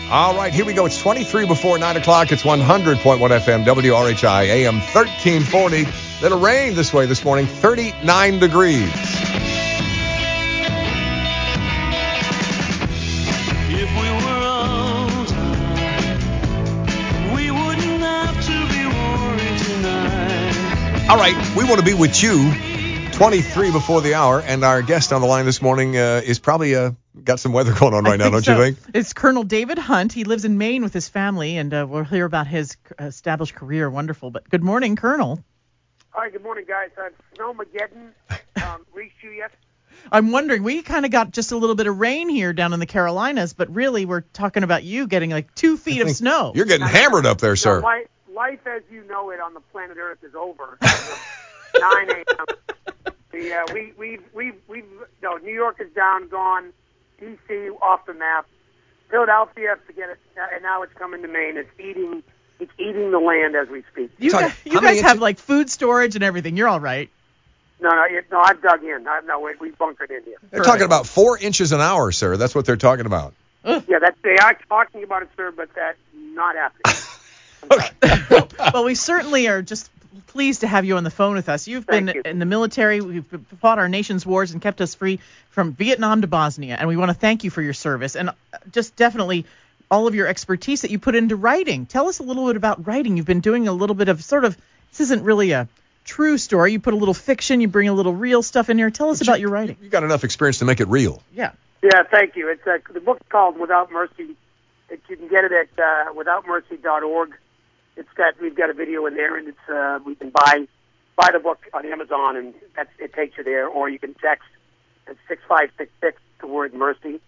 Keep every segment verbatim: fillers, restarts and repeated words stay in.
All right, here we go. It's twenty-three before nine o'clock. It's one hundred point one F M, W R H I, A M thirteen forty. Little rain this way this morning, thirty-nine degrees. If we were old, we wouldn't have to be worried tonight. All right, we want to be with you. twenty-three before the hour, and our guest on the line this morning uh, is probably uh, got some weather going on right now, don't so. you think? It's Colonel David Hunt. He lives in Maine with his family, and uh, we'll hear about his established career. Wonderful. But good morning, Colonel. Hi, good morning, guys. Uh, Snowmageddon um, reached you yet? I'm wondering, we kind of got just a little bit of rain here down in the Carolinas, but really we're talking about you getting like two feet of snow. You're getting hammered up there, sir. No, life, life as you know it on the planet Earth is over. nine a.m. The, uh, we, we, we, we, no, New York is down, gone. D C off the map. Philadelphia, forget it. And now it's coming to Maine. It's eating, it's eating the land as we speak. You Talk- guys, you how many guys have inches- like food storage and everything. You're all right. No, no, it, no. I've dug in. I, no, we, we bunkered in here. They're talking about four inches an hour, sir. That's what they're talking about. Yeah, that they are talking about it, sir, but that's not happening. Well, we certainly are just pleased to have you on the phone with us. You've Thank been you. in the military. We've fought our nation's wars and kept us free from Vietnam to Bosnia, and we want to thank you for your service and just definitely all of your expertise that you put into writing. Tell us a little bit about writing. You've been doing a little bit of sort of, this isn't really a true story. You put a little fiction, you bring a little real stuff in here. Tell us about your writing. You got enough experience to make it real. Yeah. Yeah, thank you. It's uh, the book's called Without Mercy. It, you can get it at uh, without mercy dot org. It's got we've got a video in there, and it's uh, we can buy buy the book on Amazon, and that's it takes you there, or you can text at six five six six the word mercy,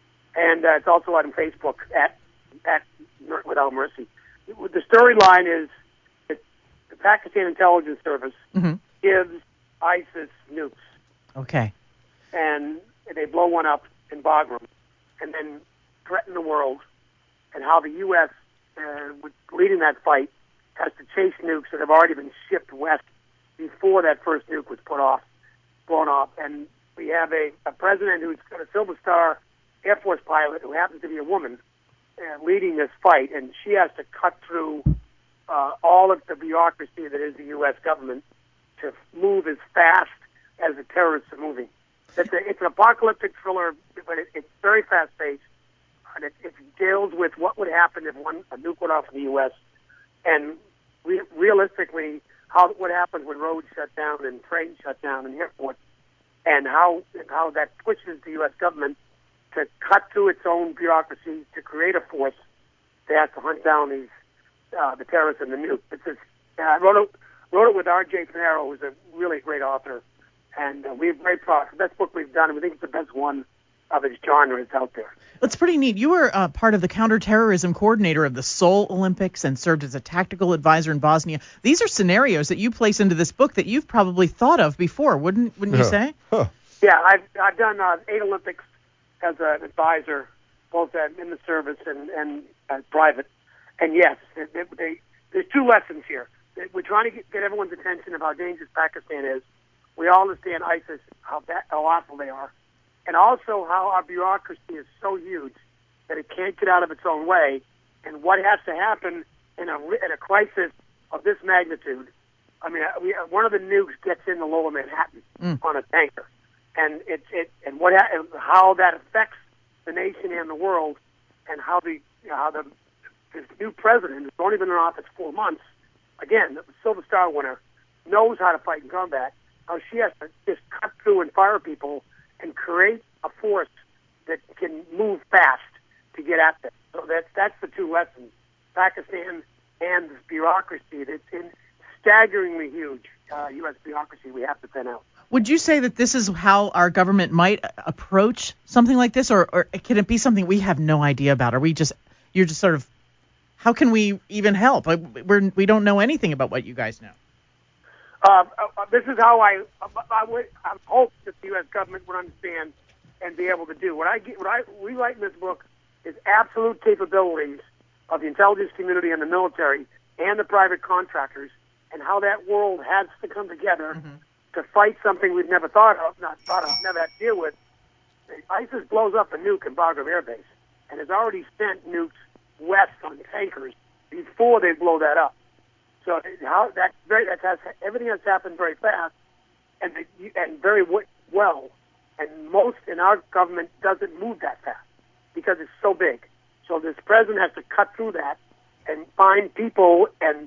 and uh, it's also on Facebook at at Without Mercy. The storyline is that the Pakistan Intelligence Service Mm-hmm. gives ISIS nukes, Okay. and they blow one up in Bagram, and then threaten the world, and how the U S uh, with leading that fight has to chase nukes that have already been shipped west before that first nuke was put off, blown off. And we have a, a president who's got a Silver Star Air Force pilot who happens to be a woman uh, leading this fight, and she has to cut through uh, all of the bureaucracy that is the U S government to move as fast as the terrorists are moving. It's, a, it's an apocalyptic thriller, but it, it's very fast-paced, and it, it deals with what would happen if one a nuke went off in the U S, and re- realistically, how what happens when roads shut down and trains shut down and airports, and how how that pushes the U S government to cut through its own bureaucracy to create a force that has to hunt down these uh, the terrorists and the nuke. It's just, uh, I wrote it wrote it with R J Pinero, who's a really great author. And uh, we're very proud. It's the best book we've done, and we think it's the best one of its genre that's out there. It's pretty neat. You were uh, part of the counterterrorism coordinator of the Seoul Olympics and served as a tactical advisor in Bosnia. These are scenarios that you place into this book that you've probably thought of before, wouldn't wouldn't you Yeah. say? Huh. Yeah, I've I've done uh, eight Olympics as an advisor, both uh, in the service and and as private. And yes, they, they, there's two lessons here. We're trying to get, get everyone's attention of how dangerous Pakistan is. We all understand ISIS, how bad, how awful they are, and also how our bureaucracy is so huge that it can't get out of its own way, and what has to happen in a in a crisis of this magnitude. I mean, we, one of the nukes gets into Lower Manhattan Mm. on a tanker, and it's it and what ha- and how that affects the nation and the world, and how the how the this new president, who's only been in office four months, again, the Silver Star winner, knows how to fight in combat. How she has to just cut through and fire people and create a force that can move fast to get at them. So that's that's the two lessons: Pakistan and this bureaucracy that's in staggeringly huge uh, U S bureaucracy we have to thin out. Would you say that this is how our government might approach something like this, or, or can it be something we have no idea about? Are we just you're just sort of how can we even help? Like, we're we don't know anything about what you guys know. Uh, uh, this is how I, I would I hope that the U S government would understand and be able to do. What I get, what I rewrite in this book is absolute capabilities of the intelligence community and the military and the private contractors, and how that world has to come together Mm-hmm. to fight something we've never thought of, not thought of, never had to deal with. ISIS blows up a nuke in Bagram Air Base and has already sent nukes west on tankers before they blow that up. So how that very that has everything has happened very fast and and very w- well, and most in our government doesn't move that fast because it's so big. So this president has to cut through that and find people and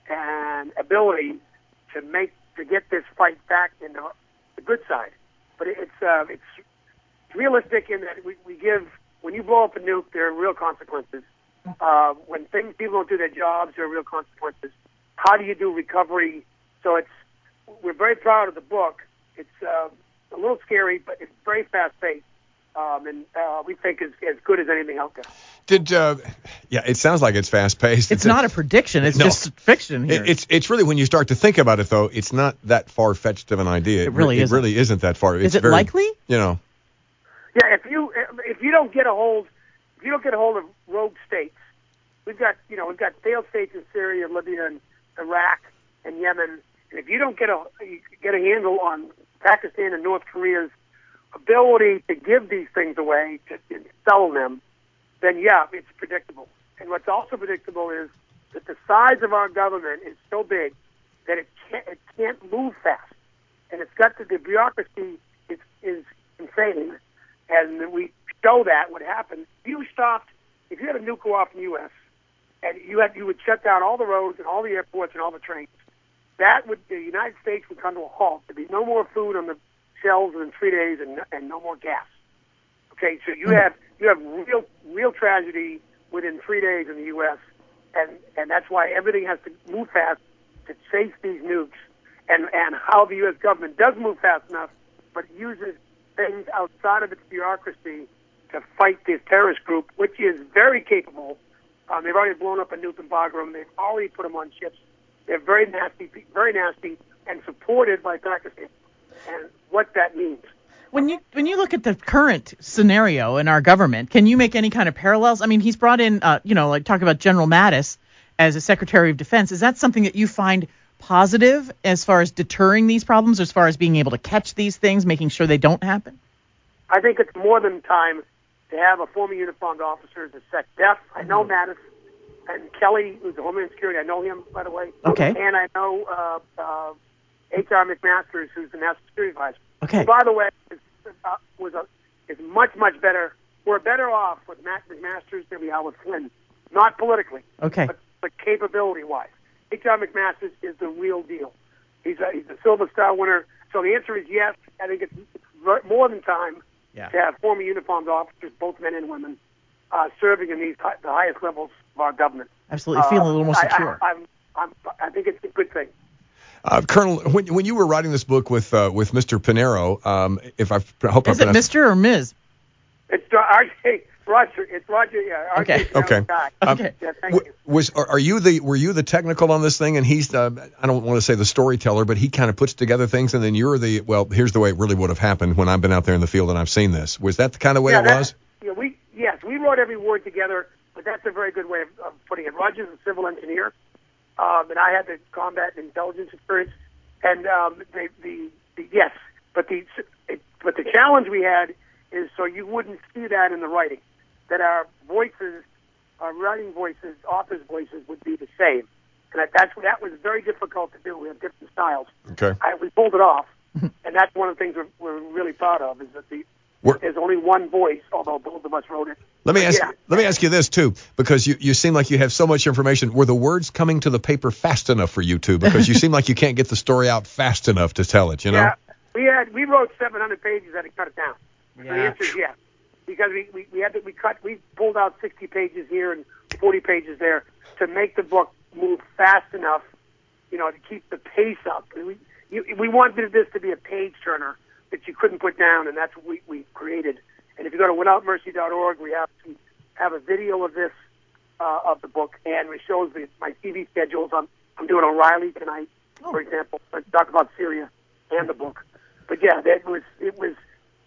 and ability to make to get this fight back in the, the good side. But it's uh, it's realistic in that we, we give when you blow up a nuke, there are real consequences. Uh, when things people don't do their jobs, there are real consequences. How do you do recovery? So it's we're very proud of the book. It's uh, a little scary, but it's very fast paced, um, and uh, we think is as good as anything out there. Did uh, yeah? It sounds like it's fast paced. It's, it's not a, a prediction. It's no, just fiction here. It, it's it's really when you start to think about it, though, it's not that far fetched of an idea. It really it, isn't. It really isn't that far. It's Is it very, likely? You know. Yeah, if you if you don't get a hold if you don't get a hold of rogue states, we've got you know we've got failed states in Syria, Libya, and Iraq, and Yemen. And if you don't get a get a handle on Pakistan and North Korea's ability to give these things away, to, to sell them, then yeah, it's predictable. And what's also predictable is that the size of our government is so big that it can't it can't move fast, and it's got to, the bureaucracy is is insane. And we show that what happens. If you stopped, if you had a nuke go off in the U S and you had, you would shut down all the roads and all the airports and all the trains, that would, the United States would come to a halt. There'd be no more food on the shelves in three days and, and no more gas. Okay, so you have, you have real, real tragedy within three days in the U S and, and that's why everything has to move fast to chase these nukes, and, and how the U S government does move fast enough, but uses things outside of its bureaucracy to fight this terrorist group, which is very capable. Um, they've already blown up a nuke in Bagram. They've already put them on ships. They're very nasty, very nasty, and supported by Pakistan. And what that means. When you when you look at the current scenario in our government, can you make any kind of parallels? I mean, he's brought in, uh, you know, like talk about General Mattis as a Secretary of Defense. Is that something that you find positive as far as deterring these problems, as far as being able to catch these things, making sure they don't happen? I think it's more than time to have a former uniformed officer as a SecDef. I know Mattis and Kelly, who's the Homeland Security. I know him, by the way. Okay. And I know uh, uh, H R McMaster, who's the National Security Advisor. Okay. Who, by the way, is, uh, was a, is much, much better. We're better off with Matt McMaster than we are with Flynn. Not politically, okay, but, but capability-wise. H R McMaster is the real deal. He's a, he's a Silver Star winner. So the answer is yes. I think it's, it's more than time yeah. to have former uniformed officers, both men and women, uh, serving in these the highest levels of our government. Absolutely, feeling uh, a little more secure. I, I, I'm, I'm, I think it's a good thing. Uh, Colonel, when when you were writing this book with uh, with Mister Pinero, um, if I hope is I it Mister or Miz? It's R J Roger. It's Roger. Yeah. R J Okay. Okay. Guy. Okay. Yeah, thank w- you. Was are, are you the were you the technical on this thing, and he's uh, I don't want to say the storyteller, but he kind of puts together things, and then you're the well. Here's the way it really would have happened when I've been out there in the field and I've seen this. Was that the kind of way yeah, it that, was? Yeah. We yes, we wrote every word together, but that's a very good way of, of putting it. Roger's a civil engineer, um, and I had the combat and intelligence experience, and um, the, the the yes, but the it, but the challenge we had is so you wouldn't see that in the writing, that our voices, our writing voices, authors' voices would be the same. And that, that's that was very difficult to do. We have different styles. Okay. I, we pulled it off, and that's one of the things we're, we're really proud of is that the We're, there's only one voice, although both of us wrote it. let me But ask yeah. let me ask you this too, because you, you seem like you have so much information. Were the words coming to the paper fast enough for you two? Because you seem like you can't get the story out fast enough to tell it. You know. Yeah, we had we wrote seven hundred pages and had to cut it down. So the Yeah. answer is yes, because we, we, we had to we cut we pulled out sixty pages here and forty pages there to make the book move fast enough, you know, to keep the pace up. We you, we wanted this to be a page turner that you couldn't put down, and that's what we, we created. And if you go to without mercy dot org, we have to have a video of this uh, of the book, and it shows the, my T V schedules. I'm I'm doing O'Reilly tonight, Oh. for example, but talk about Syria and the book. But yeah, that was it was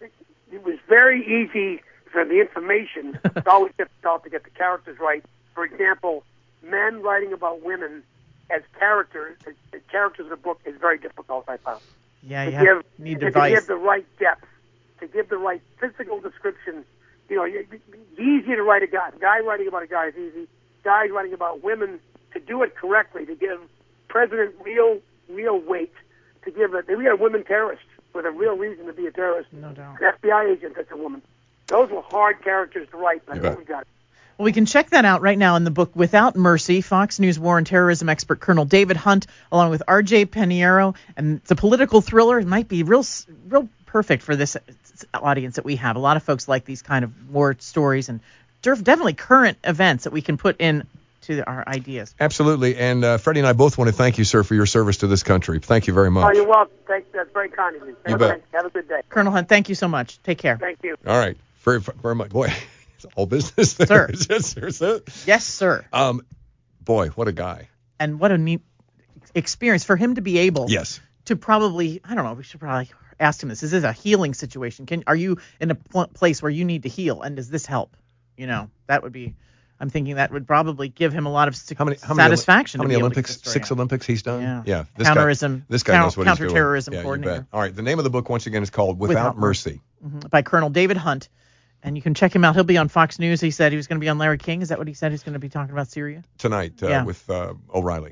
it was very easy for the information. It's always difficult to get the characters right. For example, men writing about women as characters, as, as characters in a book is very difficult, I found. Yeah, To you give, have, need and to device. give the right depth, to give the right physical description You know, it's easy to write a guy. A guy writing about a guy is easy. Guys writing about women, to do it correctly, to give president real, real weight, to give it. We had a women terrorist with a real reason to be a terrorist. No doubt. An F B I agent that's a woman. Those were hard characters to write, but I think we got it. Well, we can check that out right now in the book Without Mercy, Fox News war and terrorism expert Colonel David Hunt, along with R J Pinheiro. And it's a political thriller. It might be real, real perfect for this audience that we have. A lot of folks like these kind of war stories and definitely current events that we can put in to our ideas. Absolutely. And uh, Freddie and I both want to thank you, sir, for your service to this country. Thank you very much. Oh, you're welcome. Thank, that's very kind of you. You Have, bet. a, have a good day. Colonel Hunt, thank you so much. Take care. Thank you. All right. Very, very much. Boy, it's all business there. Sir. Yes, sir. Um, boy, what a guy. And what a neat experience for him to be able Yes. to probably, I don't know, we should probably ask him this. Is this a healing situation? Can Are you in a pl- place where you need to heal, and does this help? You know, that would be, I'm thinking that would probably give him a lot of su- How many, how many, satisfaction. How to many be able to Olympics? get the story Six out. Olympics he's done? Yeah. Yeah. This Counterism. Guy, this guy count- knows what he's doing. counterterrorism Yeah, you coordinator. bet. All right. The name of the book, once again, is called Without, Without Mercy. Mhm. By Colonel David Hunt. And you can check him out. He'll be on Fox News. He said he was going to be on Larry King. Is that what he said? He's going to be talking about Syria? Tonight uh, Yeah. with uh, O'Reilly.